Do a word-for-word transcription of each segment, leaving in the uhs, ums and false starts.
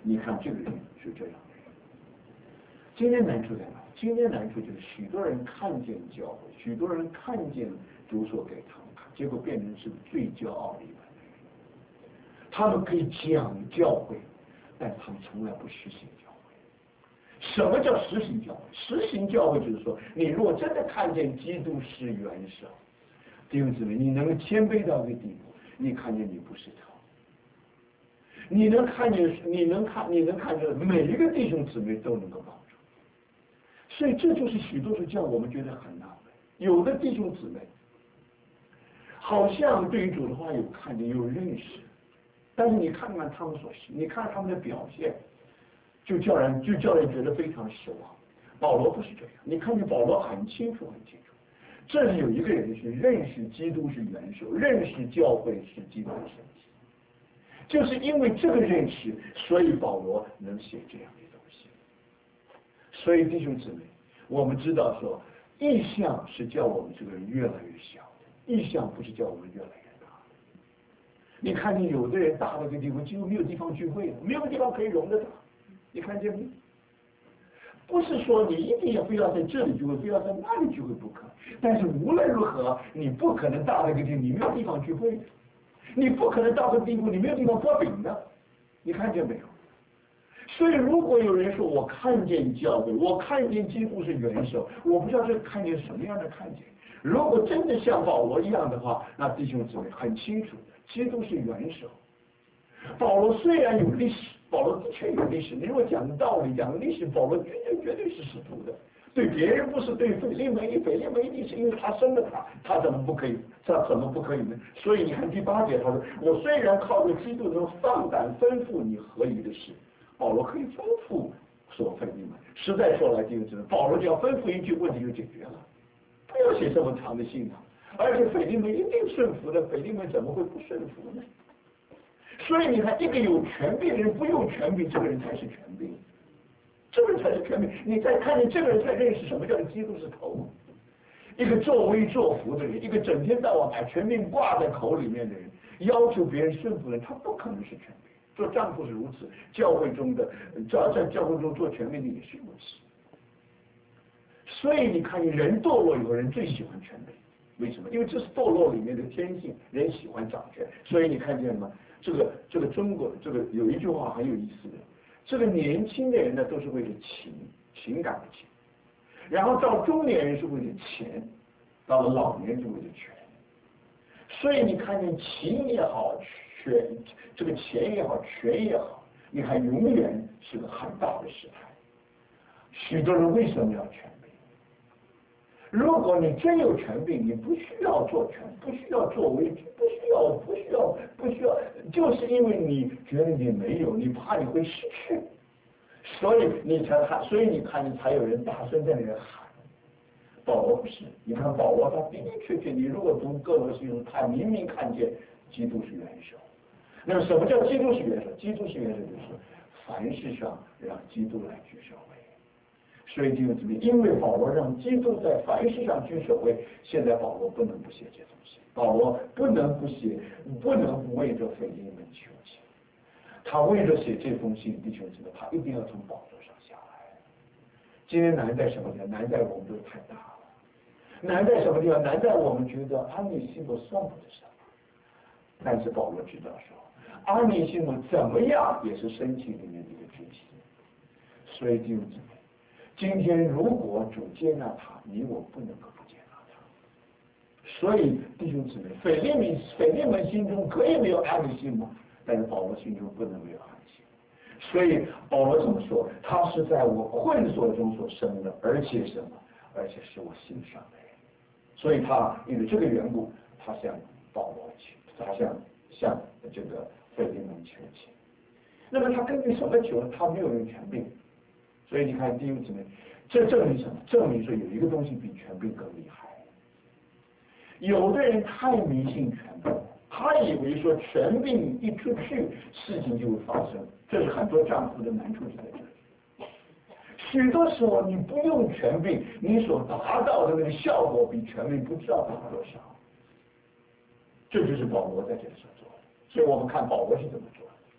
你看这个人是这样的人。今天难处在哪？今天难处就是许多人看见教会，许多人看见主所给他们看，结果变成是最骄傲的一般的人。他们可以讲教会，但他们从来不实行教会。什么叫实行教会？实行教会就是说，你若真的看见基督是元首，弟兄姊妹，你能谦卑到一个地步，你看见你不是他，你能看见，你能看，你能看见每一个弟兄姊妹都能够帮助。所以这就是许多时候叫我们觉得很纳闷，有的弟兄姊妹好像对于主的话有看见有认识，但是你看看他们所行，你看他们的表现，就叫人就叫人觉得非常失望。保罗不是这样，你看见保罗很清楚很清楚，这里有一个人是认识基督是元首，认识教会是基督的身体，就是因为这个认识，所以保罗能写这样的东西。所以弟兄姊妹，我们知道说，意象是叫我们这个人越来越小的，意象不是叫我们越来越大的。你看见有的人大了个地方，几乎没有地方聚会了，没有地方可以容得他，你看见没有？不是说你一定要非要在这里聚会，非要在那里聚会不可，但是无论如何，你不可能大了个地方，你没有地方聚会的，你不可能到个地步，你没有地方剥饼的，你看见没有？所以如果有人说我看见教会，我看见基督是元首，我不知道这看见什么样的看见。如果真的像保罗一样的话，那弟兄姊妹很清楚的，基督是元首。保罗虽然有历史，保罗的确有历史，你如果讲道理讲历史，保罗绝对绝对是使徒的。对别人不是，对腓利门，腓利门一定是因为他生了他，他怎么不可以？他怎么不可以呢？所以你看第八节，他说：“我虽然靠着基督能放胆吩咐你合宜的事。”保罗可以吩咐所腓利门，实在说来，弟兄姊妹，保罗只要吩咐一句，问题就解决了，不要写这么长的信啊！而且腓利门一定顺服的，腓利门怎么会不顺服呢？所以你看，一个有权柄的人不用权柄，这个人才是权柄。这个人才是权柄，你再看见这个人才认识什么叫基督是头。一个作威作福的人，一个整天到晚把权柄挂在口里面的人，要求别人顺服的人，他不可能是权柄。做丈夫是如此，教会中的在在教会中做权柄的也是如此。所以你看，人堕落以后，人最喜欢权柄，为什么？因为这是堕落里面的天性，人喜欢掌权。所以你看见吗？这个这个中国这个有一句话很有意思的。这个年轻的人呢，都是为了情情感的情，然后到中年人是为了钱，到了老年人是为了权。所以你看见情也好，权这个钱也好，权也好，你看永远是个很大的失态。许多人为什么要权柄？如果你真有权柄，你不需要做权，不需要作为，不需要，不需要，不需要，就是因为你觉得你没有，你怕你会失去，所以你才喊，所以你看，你才有人大声在那里喊。保罗不是，你看保罗他的的确确，你如果读哥罗西书，他明明看见基督是元首。那么什么叫基督是元首？基督是元首就是凡事上让基督来居首位。所以弟兄姊妹，因为保罗让基督在凡事上居首位，现在保罗不能不写这东西，保罗不能不写，不能不为着腓利门求情。他为了写这封信，弟兄姊妹，他一定要从宝座上下来。今天难在什么地方？难在我们都太大了。难在什么地方？难在我们觉得阿尼西姆算不得什么。但是保罗知道说，阿尼西姆怎么样也是身体里面的一个肢体。所以弟兄姊妹，今天如果主接纳他，你我不能够不接纳他。所以弟兄姊妹，腓利门腓利门心中可以没有阿尼西姆，但是保罗心中不能没有阿尼西姆。所以保罗怎么说？他是在我困锁中所生的，而且什么？而且是我心上的人。所以他因为这个缘故，他向保罗求，他向向这个腓利门求情。那么他根据什么求？他没有用权柄。所以你看弟兄姊妹，这证明什么？证明说有一个东西比权柄更厉害。有的人太迷信权柄，他以为说权柄一出去，事情就会发生。这是很多丈夫的难处就在这里。许多时候你不用权柄，你所达到的那个效果比权柄不知道大多少。这就是保罗在这里所做的。所以我们看保罗是怎么做的。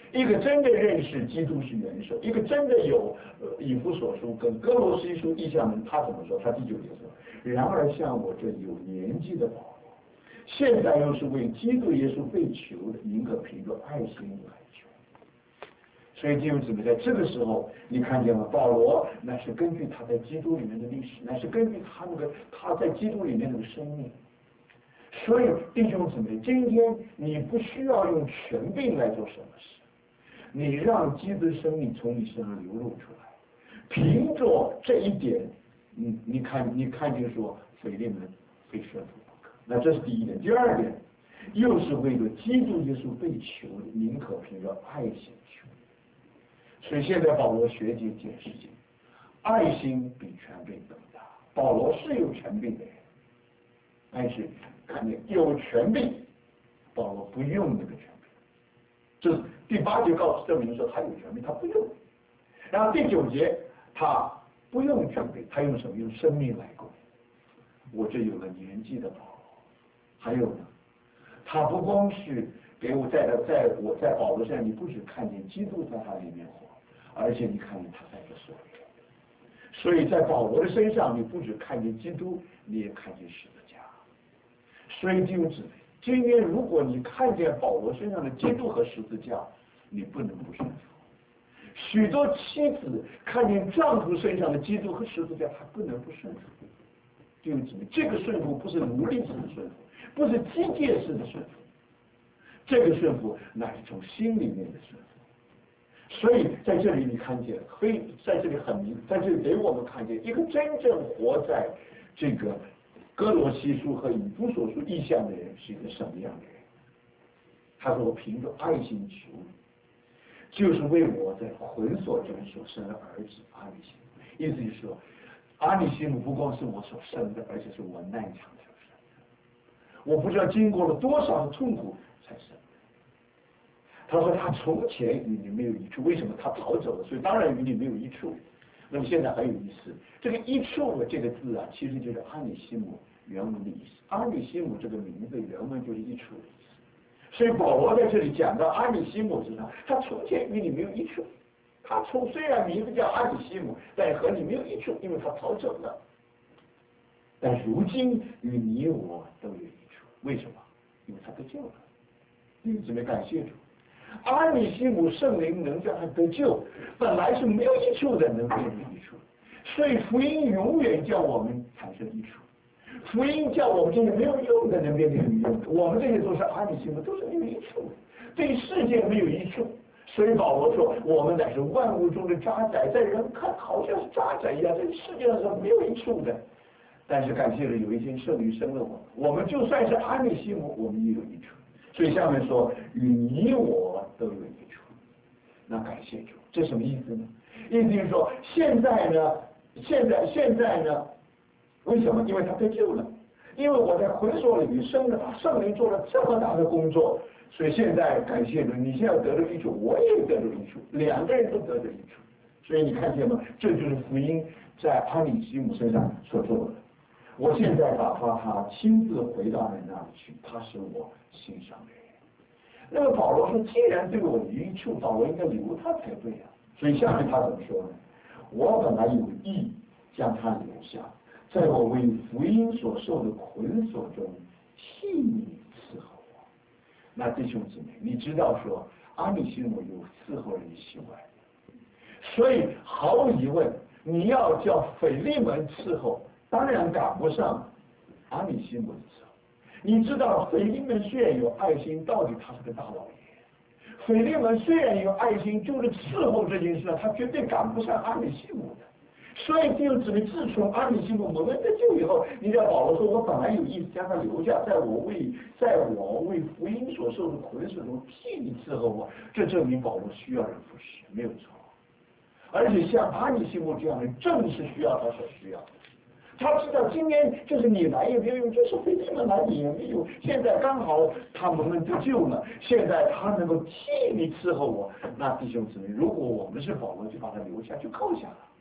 一个真的认识基督是元首，一个真的有呃以弗所书跟哥罗西书意象人，他怎么说？他第九节说：然而像我这有年纪的保罗，现在又是为基督耶稣被囚的，宁可凭着爱心来求。所以弟兄姊妹，在这个时候，你看见了保罗，那是根据他在基督里面的历史，那是根据他那个他在基督里面那个生命。所以弟兄姊妹，今天你不需要用权柄来做什么事，你让基督生命从你身上流露出来，凭着这一点，你你看你看见说腓利门非顺服不可，那这是第一点。第二点，又是为了基督耶稣被囚的，宁可凭着爱心求。所以现在保罗学这件事情，爱心比权柄更大。保罗是有权柄的人，但是看见有权柄，保罗不用那个权柄。这是第八节告诉证明说他有权柄，他不用。然后第九节他不用权柄，他用什么？用生命来供。我这有了年纪的保罗，还有呢，他不光是给我在在我在保罗身上，你不只看见基督在他里面活，而且你看见他在这所里。所以在保罗的身上，你不只看见基督，你也看见十字架。所以弟兄姊妹，今天如果你看见保罗身上的基督和十字架，你不能不顺服。许多妻子看见丈夫身上的基督和十字架，她不能不顺服。弟兄姊妹，这个顺服不是奴隶式的顺服，不是机械式的顺服，这个顺服乃是从心里面的顺服。所以在这里你看见，非在这里很明，在这里给我们看见一个真正活在这个哥罗西书和以弗所书意象的人是一个什么样的人？他说：“我凭着爱心求你，就是为我在捆锁中所生的儿子阿里西姆。”意思就是说，阿里西姆不光是我所生的，而且是我难产所生的。我不知道经过了多少的痛苦才生。他说他从前与你没有益处，为什么他逃走了？所以当然与你没有益处。那么现在很有意思，这个益处的这个字啊，其实就是阿里西姆原文的意思。阿里西姆这个名字原文就是益处的意思。所以保罗在这里讲到阿里西姆身上，他从前与你没有益处。他从虽然名字叫阿里西姆，但和你没有益处，因为他逃走了。但如今与你我都有益处，为什么？因为他得救了。弟兄姊妹，感谢主。阿里西姆圣灵能让他得救，本来是没有益处的，能变成益处。所以福音永远叫我们产生益处，福音叫我们这些没有用的能变成有用的。我们这些都是阿里西姆，都是没有益处的，对世界没有益处。所以保罗说，我们乃是万物中的渣滓，在人看好像是渣滓一样，在世界上是没有益处的。但是感谢了，有一天圣灵生了我们，我们就算是阿里西姆，我们也有益处。所以下面说，与你我都有益处。那感谢主，这什么意思呢？意思就是说，现在呢，现在现在呢，为什么？因为他得救了，因为我在捆锁里面生了他，圣灵做了这么大的工作，所以现在感谢主，你现在得了益处，我也得了益处，两个人都得了益处。所以你看见吗？这就是福音在阿里西姆身上所做的。我现在打发他亲自回到你那里去，他是我心上的人。那么保罗说，既然对我有益处，保罗应该留他才对呀、啊。所以下面他怎么说呢？我本来有意将他留下，在我为福音所受的捆锁中替你伺候我。那弟兄姊妹，你知道说阿里西姆有伺候人习惯，所以毫无疑问，你要叫腓利门伺候，当然赶不上阿里西姆的伺候。你知道腓利门虽然有爱心，到底他是个大老爷。腓利门虽然有爱心，就是伺候这件事，他绝对赶不上阿里西姆的。所以弟兄姊妹，自从阿里西姆蒙恩得救以后，你知道保罗说，我本来有意思将他留下，在我为在我为福音所受的捆锁中替你伺候我，这证明保罗需要人服侍，没有错。而且像阿里西姆这样的人，正是需要他所需要的。他知道今天就是你来也没有用，就是腓利门来也没有。现在刚好他蒙恩得救了，现在他能够替你伺候我，那弟兄姊妹，如果我们是保罗，就把他留下，就够下了。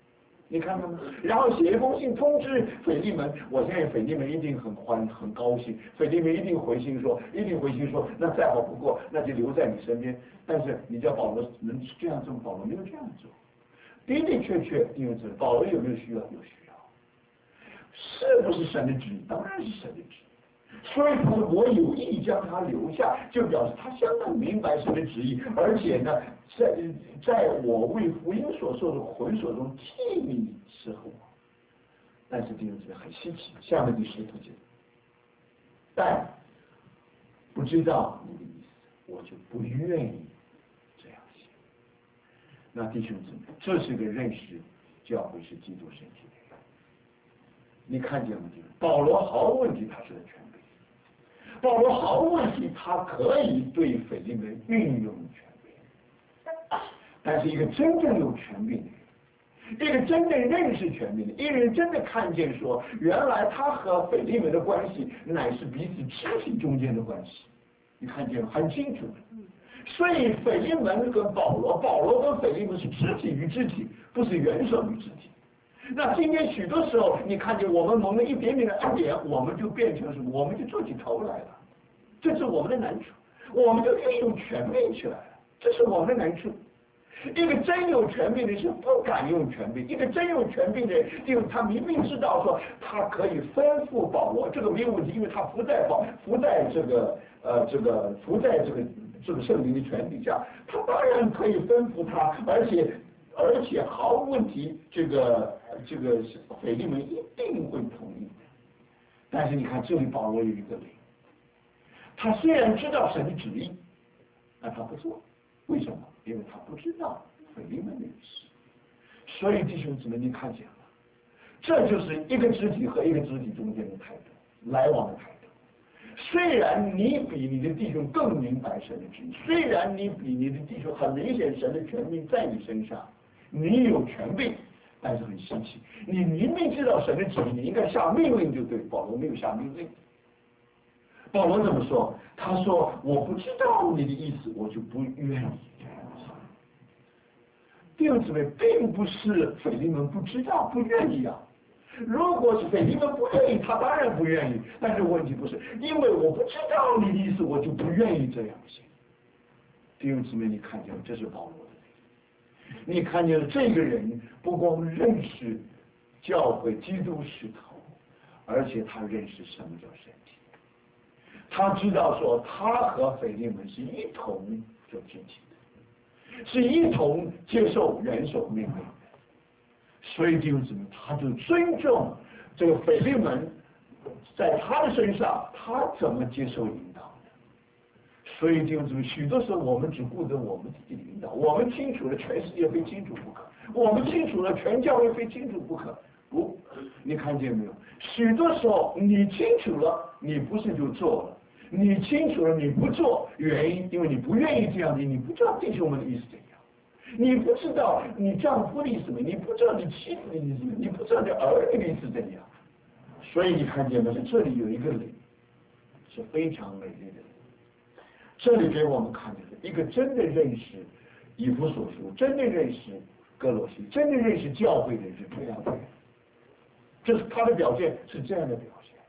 你看到吗？然后写一封信通知腓利门，我相信腓利门一定很欢很高兴，腓利门一定回信说，一定回信说，那再好不过，那就留在你身边。但是你叫保罗能这样做，保罗没有这样做。的的确确，因为这保罗有没有需要？有需要。是不是神的旨意？当然是神的旨意。所以他说我有意将他留下，就表示他相当明白神的旨意，而且呢，在在我为福音所受的捆锁中替你伺候我。但是弟兄姊妹很稀奇，下面第十图节，但不知道你的意思，我就不愿意这样写。那弟兄姊妹，这是个认识教会是基督身体的人。你看见了吗？保罗毫无问题，他是个权柄。保罗毫无问题，他可以对腓利门运用权柄。但是一个真正有权柄的人，一个真正认识权柄的，一个人真的看见说，原来他和腓利门的关系乃是彼此肢体中间的关系。你看见了，很清楚。所以腓利门跟保罗，保罗跟腓利门是肢体与肢体，不是元首与肢体。那今天许多时候，你看见我们蒙了一点点的恩典，我们就变成什么？我们就做起头来了，这是我们的难处，我们就运用权柄起来了，这是我们的难处。一个真有权柄的人是不敢用权柄，一个真有权柄的人，因为他明明知道说他可以吩咐保罗，这个没有问题，因为他服在保服在这个呃这个服在这个这个圣灵的权底下，他当然可以吩咐他，而且。而且毫无问题，这个这个腓利门一定会同意的。但是你看这里保罗有一个零，他虽然知道神的旨意，但他不做，为什么？因为他不知道腓利门的意思。所以弟兄姊妹，你看见了，这就是一个肢体和一个肢体中间的态度，来往的态度。虽然你比你的弟兄更明白神的旨意，虽然你比你的弟兄很明显神的权柄在你身上。你有权柄，但是很稀奇。你明明知道神的旨意，你应该下命令就对。保罗没有下命令。保罗怎么说？他说：“我不知道你的意思，我就不愿意这样做。”弟兄姊妹，并不是腓利门不知道、不愿意啊。如果是腓利门不愿意，他当然不愿意。但是问题不是，因为我不知道你的意思，我就不愿意这样写。弟兄姊妹，你看见了，这是保罗。你看见了这个人不光认识教会基督是头，而且他认识什么叫身体。他知道说他和腓利门是一同做肢体的，是一同接受元首命令的。所以弟兄姊妹，他就尊重这个腓利门，在他的身上他怎么接受引导。所以弟兄姊妹，许多时候我们只顾着我们自己的领导，我们清楚了全世界非清楚不可，我们清楚了全教会非清楚不可。不，你看见没有？许多时候你清楚了，你不是就做了；你清楚了，你不做，原因因为你不愿意这样的，你不知道弟兄们的意思怎样，你不知道你丈夫的意思怎么样，你不知道你妻子的意思怎么样，你不知道你儿女的意思怎样。所以你看见没有？这里有一个灵，是非常美丽的。这里给我们看见的一个真的认识以弗所书，真的认识哥罗西，真的认识教会的人是这样的人，这是他的表现，是这样的表现。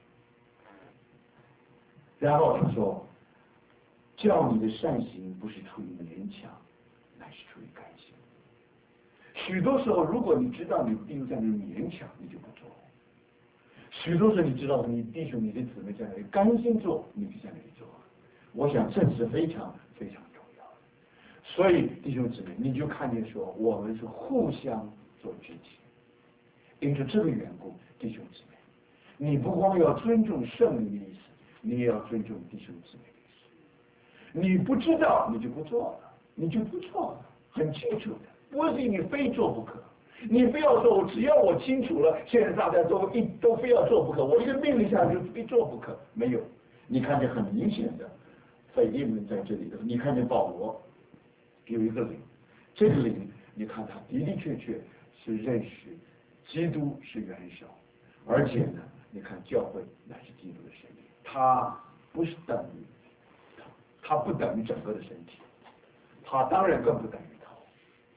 然后他说，叫你的善行不是出于勉强，乃是出于甘心。许多时候，如果你知道你弟兄在那里勉强，你就不做；许多时候你知道你弟兄、你的姊妹在那里甘心做，你就在那里做。我想这是非常非常重要的，所以弟兄姊妹，你就看见说我们是互相做肢体，因着这个缘故，弟兄姊妹，你不光要尊重圣灵的意思，你也要尊重弟兄姊妹的意思。你不知道，你就不做了，你就不做了，很清楚的，不是你非做不可。你不要说，我只要我清楚了，现在大家都一都非要做不可，我一个命令下就非做不可，没有。你看见很明显的。腓利门在这里的，你看见保罗有一个灵，这个灵，你看他的的确确是认识基督是元首，而且呢，你看教会乃是基督的身体，他不是等于，他不等于整个的身体，他当然更不等于头。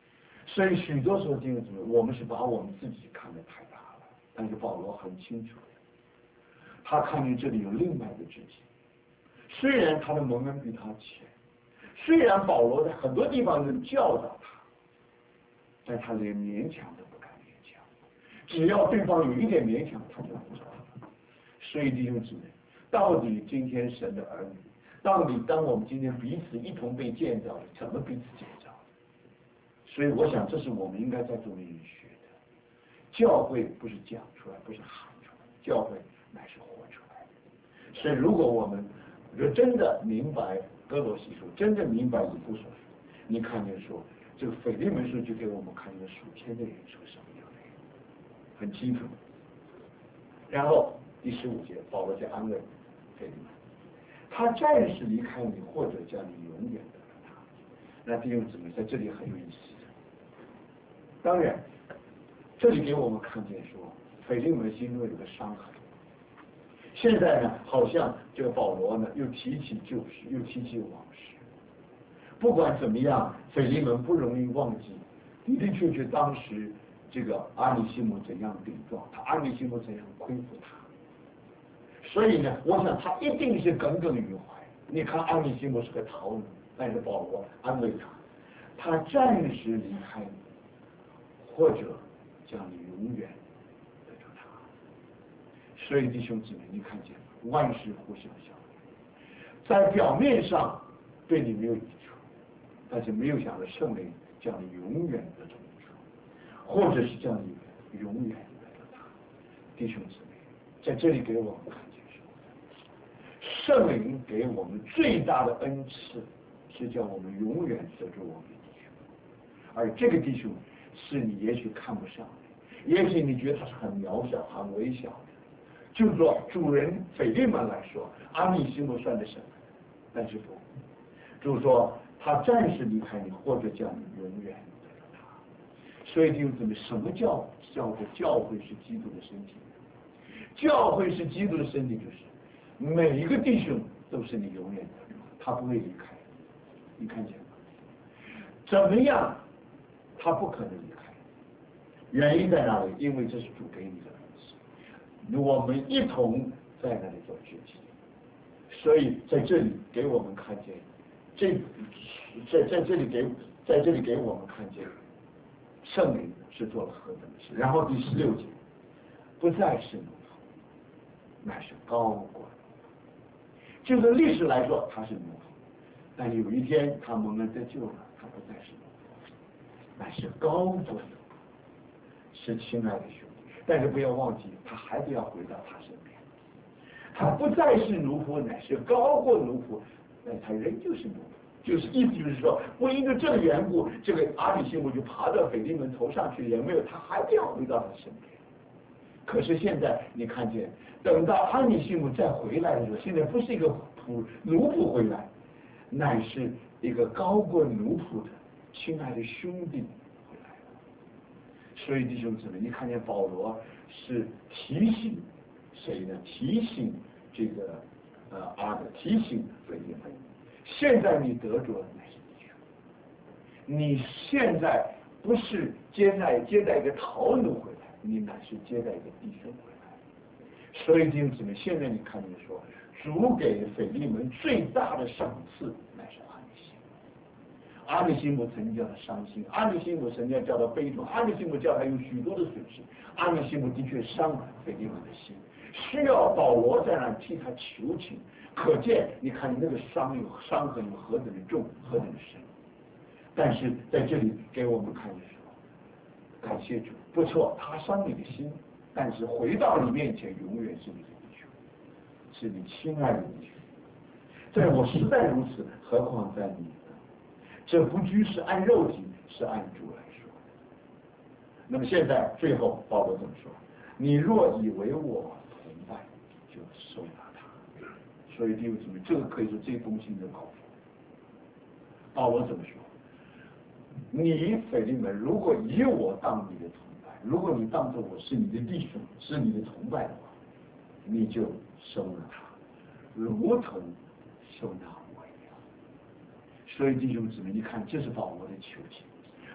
所以许多时候弟兄姊妹，我们是把我们自己看得太大了，但是保罗很清楚的，他看见这里有另外的肢体，虽然他的蒙恩比他浅，虽然保罗在很多地方能教导他，但他连勉强都不敢勉强，只要对方有一点勉强，他就不做了。所以弟兄姊妹，到底今天神的儿女，到底当我们今天彼此一同被建造的，怎么彼此建造？所以我想，这是我们应该在主里面学的。教会不是讲出来，不是喊出来，教会乃是活出来的。所以，如果我们如果真的明白哥罗西书，真的明白以弗所书，你看见说，这个腓利门书就给我们看见属天的人是个什么样的人，很清楚。然后第十五节，保罗在安慰腓利门，他暂时离开你，或者叫你永远的。那弟兄姊妹，在这里很有意思。当然，这里给我们看见说，腓利门心中有个伤痕。现在呢，好像这个保罗呢，又提起旧事，又提起往事。不管怎么样，腓利门不容易忘记的的确确当时这个阿里西姆怎样顶撞他，阿里西姆怎样亏负他。所以呢，我想他一定是耿耿于怀。你看阿里西姆是个逃奴，但是保罗安慰他，他暂时离开你，或者将你永远得着他。所以弟兄姊妹，你看见万事互相效力，在表面上对你没有益处，但是没有想到圣灵将你永远得着益处，或者是将你永远得着他。弟兄姊妹，在这里给我们看见说，圣灵给我们最大的恩赐是叫我们永远得着我们的弟兄，而这个弟兄是你也许看不上的，也许你觉得他是很渺小、很微小的。就说主人腓利门来说，阿里西姆算得什么？但是不，就是说他暂时离开你，或者叫你永远得着他。所以弟兄姊妹，什么叫叫做教会是基督的身体？教会是基督的身体，就是每一个弟兄都是你永远的，他不会离开。你看见吗？怎么样？他不可能离开。原因在哪里？因为这是主给你的恩赐，我们一同在那里做肢体。所以在这里给我们看见，这在在这里给在这里给我们看见，圣灵是做了何等的事。然后第十六节，不再是奴仆，乃是高过奴仆。就是历史来说，他是奴仆。但有一天他蒙恩得救了，他不再是奴仆，乃是高过奴仆，是亲爱的兄弟。但是不要忘记，他还是要回到他身边。他不再是奴仆，乃是高过奴仆，但他仍旧是奴仆。就是意思就是说，不因为这个缘故，这个阿里西姆就爬到腓利门头上去，也没有，他还是要回到他身边。可是现在你看见，等到阿里西姆再回来的时候，现在不是一个仆奴仆回来，乃是一个高过奴仆的亲爱的兄弟回来了。所以弟兄姊妹，你看见保罗是提醒谁呢？提醒这个呃阿的，提醒腓利门，现在你得着乃是弟兄，你现在不是接待接待一个逃奴回来，你乃是接待一个弟兄回来。所以弟兄姊妹，现在你看见说，主给腓利门最大的赏赐乃是阿里西姆。阿里西姆曾经叫他伤心，阿里西姆曾经叫他悲痛，阿里西姆叫他有许多的损失。阿里西姆的确伤了腓利门的心，需要保罗在那替他求情。可见你看那个伤有伤痕有何等的重，何等的深。但是在这里给我们看的时候，感谢主，不错，他伤你的心，但是回到你面前永远是你的弟兄，是你亲爱的弟兄。在我实在如此，何况在你呢？这不拘是按肉体，是按主来说。那么现在最后保罗怎么说？你若以为我同伴，就收纳他。所以弟兄姊妹，这个可以是这封信的告诉。保罗怎么说？你腓利门，如果以我当你的同伴，如果你当作我是你的弟兄，是你的同伴的话，你就收纳他，如同收纳我一样。所以弟兄姊妹，你看，这是保罗的求情。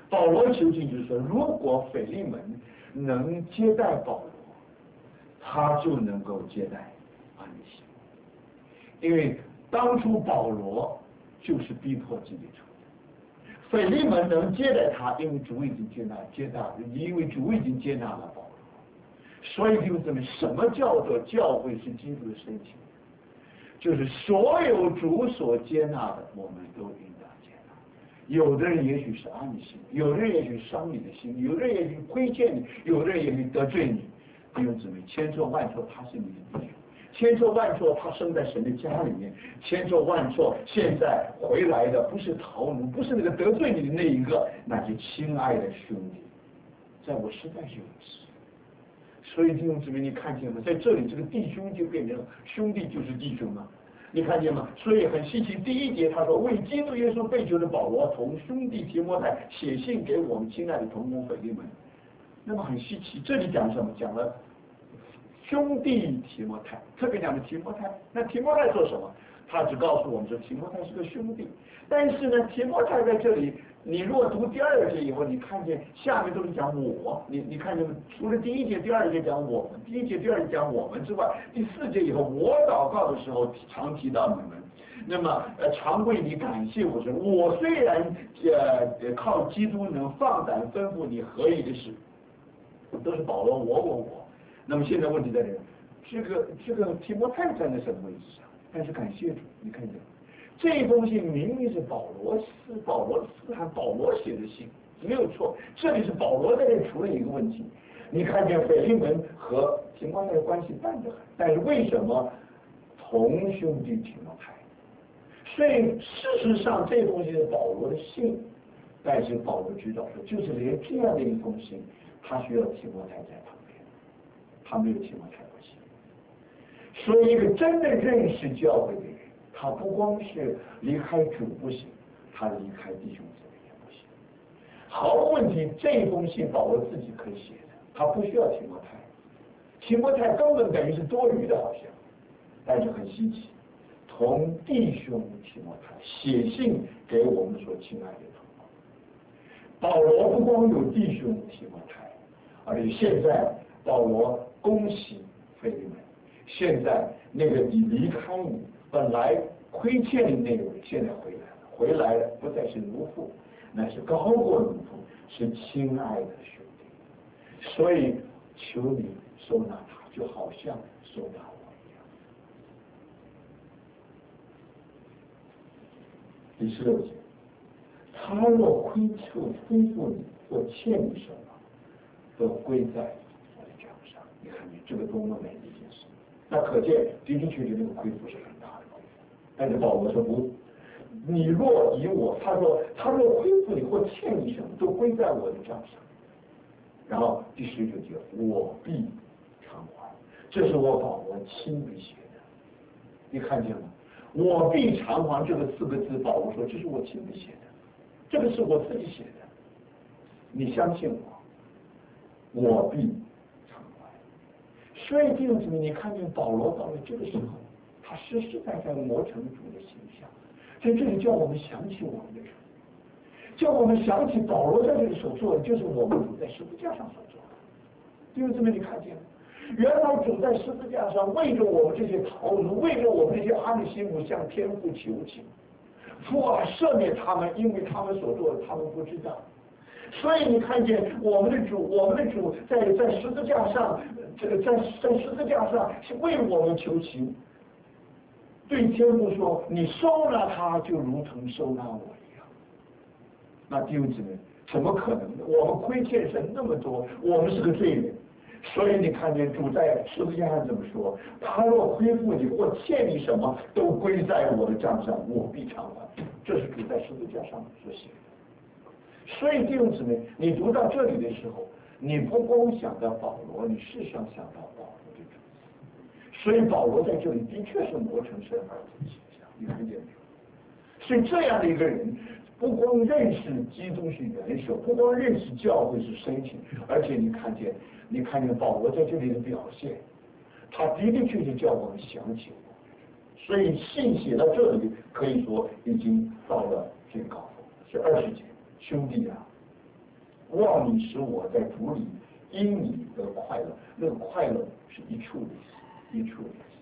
保罗求情就是说，如果腓利门能接待保罗，他就能够接待安利西。因为当初保罗就是逼迫基督徒的，腓利门能接待他，因为主已经接纳接纳，因为主已经接纳了保罗。所以弟兄姊妹，什么叫做教会是基督的身体？就是所有主所接纳的，我们都应当接纳。有的人也许是安利心，有的人也许伤你的心，有的人也许亏欠你，有的人也许得罪你。弟兄姊妹，千错万错，他是你的弟兄；千错万错，他生在神的家里面；千错万错，现在回来的不是逃奴，不是那个得罪你的那一个，那些亲爱的兄弟，在我实在是有事。所以弟兄姊妹，你看见吗？在这里，这个弟兄就变成兄弟，就是弟兄了。你看见吗？所以很稀奇。第一节他说：“为基督耶稣被囚的保罗同兄弟提摩太写信给我们亲爱的同工腓利门。”那么很稀奇，这里讲什么？讲了兄弟提摩太，特别讲的提摩太。那提摩太做什么？他只告诉我们说提摩太是个兄弟。但是呢，提摩太在这里，你如果读第二节以后，你看见下面都是讲我，你你看见除了第一节、第二节讲我们，第一节、第二节讲我们之外，第四节以后，我祷告的时候常提到你们。那么呃，常为你感谢我说，我虽然呃靠基督能放胆吩咐你合宜的事，都是保罗我我我。那么现在问题在这里，这个这个提摩太站在什么位置上？但是感谢主，你看见这封信明明是保罗斯保罗斯坦保罗写的信，没有错。这里是保罗在这里出了一个问题。你看见腓利门和提摩太的关系淡得很，但是为什么同兄弟提摩太？所以事实上这封信是保罗的信，但是保罗知道说，就是连这样的一封信，他需要提摩太在旁边，他没有提摩太不行。所以一个真的认识教会的人，他不光是离开主不行，他离开弟兄姊妹也不行。毫无问题，这封信保罗自己可以写的，他不需要提摩太，提摩太根本等于是多余的，好像，但是很稀奇。同弟兄提摩太写信给我们所亲爱的同胞。保罗不光有弟兄提摩太，而且现在保罗恭喜腓利门，现在那个你离开你本来亏欠你那位，现在回来了，回来了不再是奴仆，乃是高过奴仆，是亲爱的兄弟。所以求你收纳他，就好像收纳我。第十六节，他若亏处亏负你或欠你什么，都归在我的账上。你看你这个多么美的一件事！那可见的的确确那个亏负是很大的亏负。但是保罗说不，你若以我，他说他若亏负你或欠你什么，都归在我的账上。然后第十九节，我必偿还，这是我保罗亲笔写的。你看见吗？我必偿还这个四个字，保罗说这是我亲自写的，这个是我自己写的，你相信我，我必偿还。所以弟兄姊妹，你看见保罗到了这个时候，他实实在在磨成主的形象，在这里叫我们想起我们的主，叫我们想起保罗在这里所做的，就是我们主在十字架上所做的。弟兄姊妹，你看见了？原来主在十字架上为着我们这些逃奴，为着我们这些阿里西姆向天父求情，父啊赦免他们，因为他们所做的他们不知道。所以你看见我们的主，我们的主在在十字架上，这个在在十字架上是为我们求情，对天父说：“你收纳他，就如同收纳我一样。”那弟兄姊妹，怎么可能呢？我们亏欠神那么多，我们是个罪人。所以你看见主在十字架上怎么说？他若亏负你或欠你什么，都归在我的账上，我必偿还。这是主在十字架上所写的。所以弟兄姊妹，你读到这里的时候，你不光想到保罗，你事实上想到保罗的主。所以保罗在这里的确是磨成神儿子的形象，你看见没有？所以这样的一个人，不光认识基督是元首，不光认识教会是身体，而且你看见。你看见保罗在这里的表现，他的的确确叫我们想起我们，所以信写到这里，可以说已经到了最高峰，是二十节，兄弟啊， 望你使我在主里因你得快乐。那个快乐是一处的意思，一处的意思。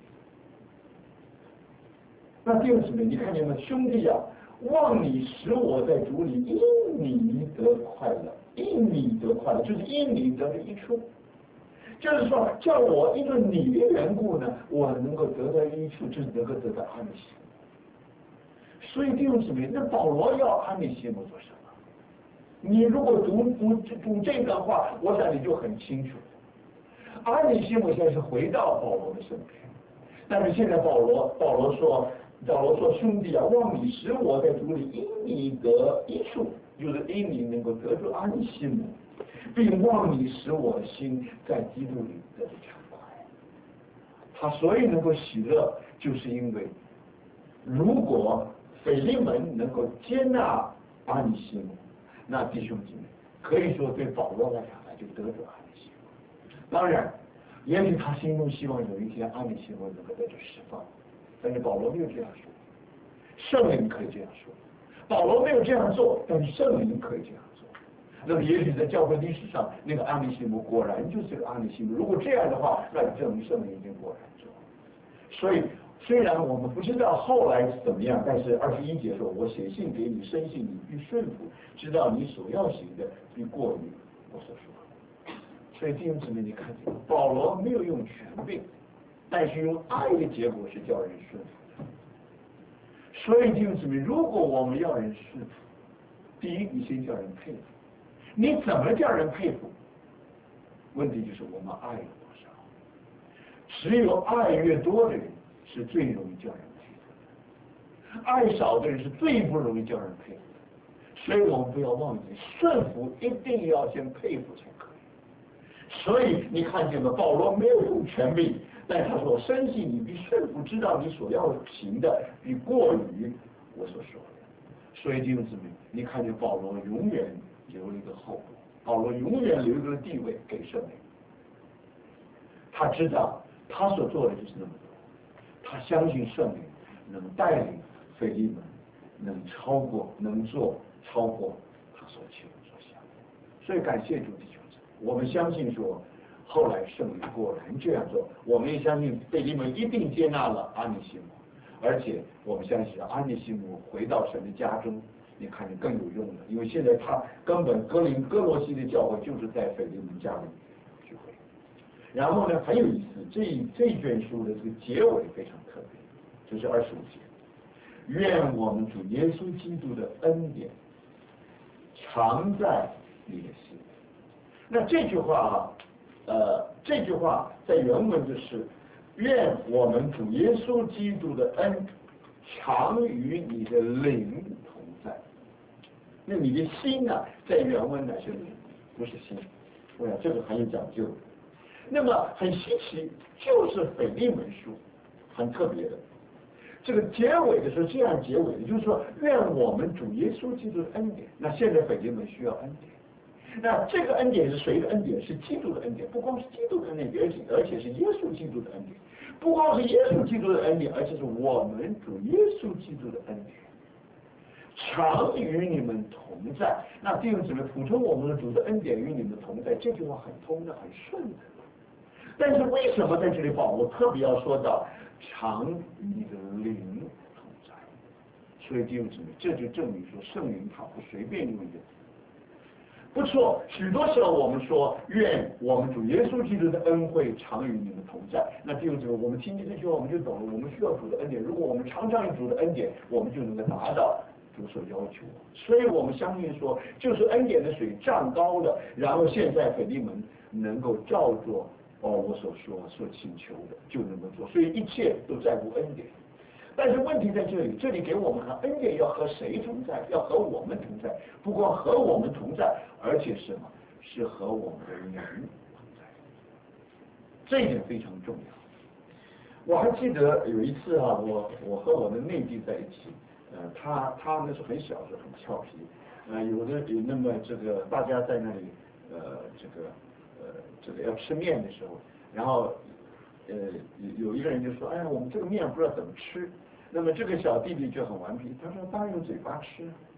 那弟兄姊妹，你看见吗？兄弟啊，望你使我在主里因你得快乐，因你得快乐，就是因你得的一处。就是说，叫我因为你的缘故呢，我能够得到一处，就是能够得到安息。所以弟兄姊妹，那保罗要安利西姆做什么？你如果读读读这段话，我想你就很清楚。安利西姆现在是回到保罗的身边，但是现在保罗保罗说，保罗说兄弟啊，望你使我在主里因你得益处，就是因你能够得住安利西姆，并望你使我的心在基督里得畅快。他所以能够喜乐，就是因为如果腓利门能够接纳阿里西姆，那弟兄姐妹可以说对保罗来讲，他就得着阿里西姆。当然，也许他心中希望有一天阿里西姆能够得到释放，但是保罗没有这样说，圣灵可以这样说。保罗没有这样做，但是圣灵可以这样做。那么也许在教会历史上，那个阿里西姆果然就是个阿里西姆。如果这样的话，那证明圣灵已经果然做。所以。虽然我们不知道后来是怎么样，但是二十一节说：“我写信给你，深信你必顺服，知道你所要行的必过于我所说。”所以弟兄姊妹，你看见保罗没有用权柄，但是用爱的结果是叫人顺服的。所以弟兄姊妹，如果我们要人顺服，第一，你先叫人佩服。你怎么叫人佩服？问题就是我们爱有多少。只有爱越多的人。是最容易叫人佩服的，爱少的人是最不容易叫人佩服的。所以我们不要忘记，顺服一定要先佩服才可以。所以你看见吗？保罗没有用权柄，但他说：“深信你必顺服，知道你所要行的比过于我所说的。”所以弟兄姊妹，你看见保罗永远留了一个后路，保罗永远留一个地位给圣灵。他知道他所做的就是那么多。他相信圣灵能带领腓利门，能超过，能做超过他所求所想。所以感谢主弟兄姊妹，我们相信说，后来圣灵果然这样做，我们也相信腓利门一定接纳了阿尼西姆，而且我们相信阿尼西姆回到神的家中，你看见更有用的，因为现在他根本哥林哥罗西的教会就是在腓利门家里聚会。然后呢，很有意思，这这一卷书的这个结尾非常特别，就是二十五节，愿我们主耶稣基督的恩典常在你的心。那这句话啊，呃，这句话在原文就是愿我们主耶稣基督的恩常与你的灵同在。那你的心呢，在原文呢是灵，不是心。我想这个很有讲究。那么很稀奇，就是腓利门书，很特别的。这个结尾的时候这样结尾的，就是说愿我们主耶稣基督的恩典。那现在腓利门需要恩典，那这个恩典是谁的恩典？是基督的恩典，不光是基督的恩典，而且而且是耶稣基督的恩典，不光是耶稣基督的恩典，而且是我们主耶稣基督的恩典，常与你们同在。那弟兄姊妹，普通我们的主的恩典与你们同在，这句话很通的，很顺的。但是为什么在这里保罗特别要说到常与你的灵同在？所以弟兄姊妹，这就证明说圣灵他不随便用的。不错，许多时候我们说愿我们主耶稣基督的恩惠常与你们同在。那弟兄姊妹，我们听见这句话我们就懂了，我们需要主的恩典。如果我们常常有主的恩典，我们就能够达到主所要求。所以我们相信说，就是恩典的水涨高了，然后现在腓利门能够照做哦，我所说、所请求的就能够做，所以一切都在乎恩典。但是问题在这里，这里给我们看，恩典要和谁同在？要和我们同在，不光和我们同在，而且是什么？是和我们的人同在。这一点非常重要。我还记得有一次啊，我我和我的内弟在一起，呃，他他那时候很小的时候很俏皮，呃，有的有那么这个大家在那里，呃，这个。呃，这个要吃面的时候，然后，呃，有有一个人就说：“哎呀，我们这个面不知道怎么吃。”那么这个小弟弟就很顽皮，他说：“当然用嘴巴吃。”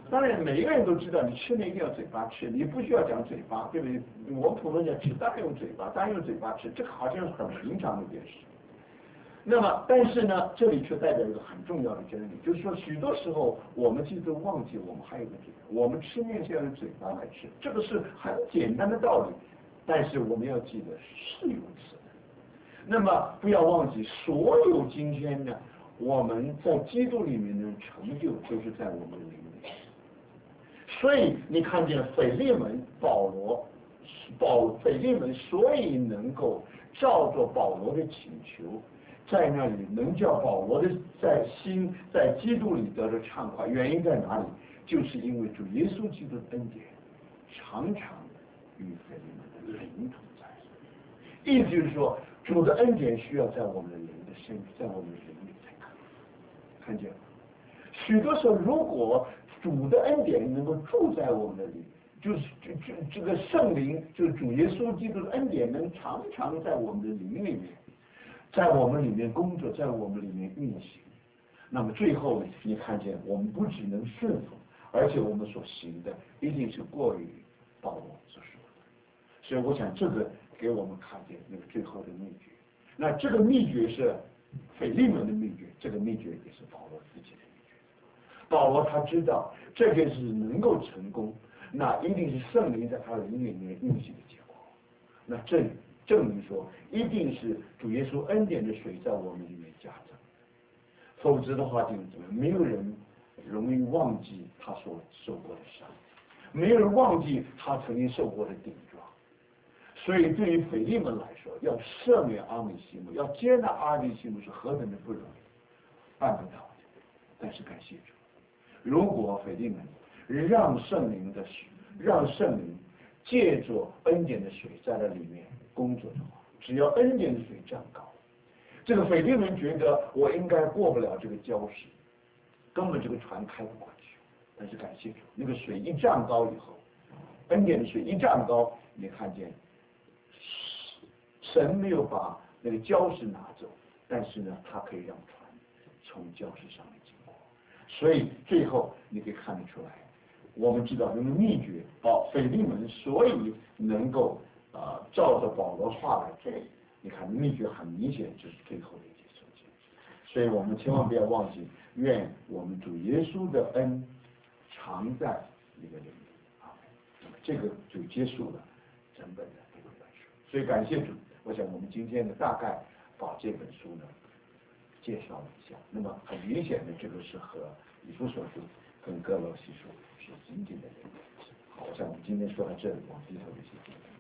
当然，每一个人都知道，你吃面一定要嘴巴吃，你不需要讲嘴巴，对不对？我们普通人吃，当然用嘴巴，当然用嘴巴吃，这个好像是很平常的一件事。那么，但是呢，这里却代表一个很重要的真理，就是说，许多时候我们其实忘记我们还有个嘴，我们吃面是要用嘴巴来吃，这个是很简单的道理，但是我们要记得是如此的。那么，不要忘记，所有今天呢，我们在基督里面的成就，都是在我们灵里。所以你看见腓利门、保罗、保腓利门，所以能够照着保罗的请求，在那里能叫保罗的在心在基督里得着畅快，原因在哪里？就是因为主耶稣基督的恩典常常与腓利门的灵同在。意思就是说，主的恩典需要在我们的灵的身，在我们的灵里才可以看见吗？许多时候，如果主的恩典能够住在我们的里，就是这这这个圣灵，就是主耶稣基督的恩典，能常常在我们的灵里面，在我们里面工作，在我们里面运行。那么最后你看见，我们不只能顺服，而且我们所行的一定是过于保罗所说的。所以我想这个给我们看见那个最后的秘诀。那这个秘诀是腓利门的秘诀，这个秘诀也是保罗自己的。保罗他知道这件事能够成功，那一定是圣灵在他的灵里面运行的结果。那这证明说，一定是主耶稣恩典的水在我们里面加增，否则的话就是怎么样？没有人容易忘记他所受过的伤，没有人忘记他曾经受过的顶撞。所以对于腓利门来说，要赦免阿里西姆，要接纳阿里西姆是何等的不容易，办不到的。但是感谢主。如果腓利门让圣灵的水，让圣灵借着恩典的水在那里面工作的话，只要恩典的水站高，这个腓利门觉得我应该过不了这个礁石，根本这个船开不过去。但是感谢主，那个水一站高以后，恩典的水一站高，你看见神没有把那个礁石拿走，但是呢，他可以让船从礁石上面经过。所以最后你可以看得出来，我们知道那个秘诀，保腓利门所以能够啊、呃、照着保罗话来做，你看秘诀很明显就是最后的一些事情。所以我们千万不要忘记，愿我们主耶稣的恩常在你的灵里啊。那么这个就结束了整本的这本书。所以感谢主，我想我们今天呢大概把这本书呢介绍了一下。那么很明显的，这个是和以弗所书跟哥罗西书是紧紧的连在一起。好，我想我们今天说到这里，我们低头就谢谢。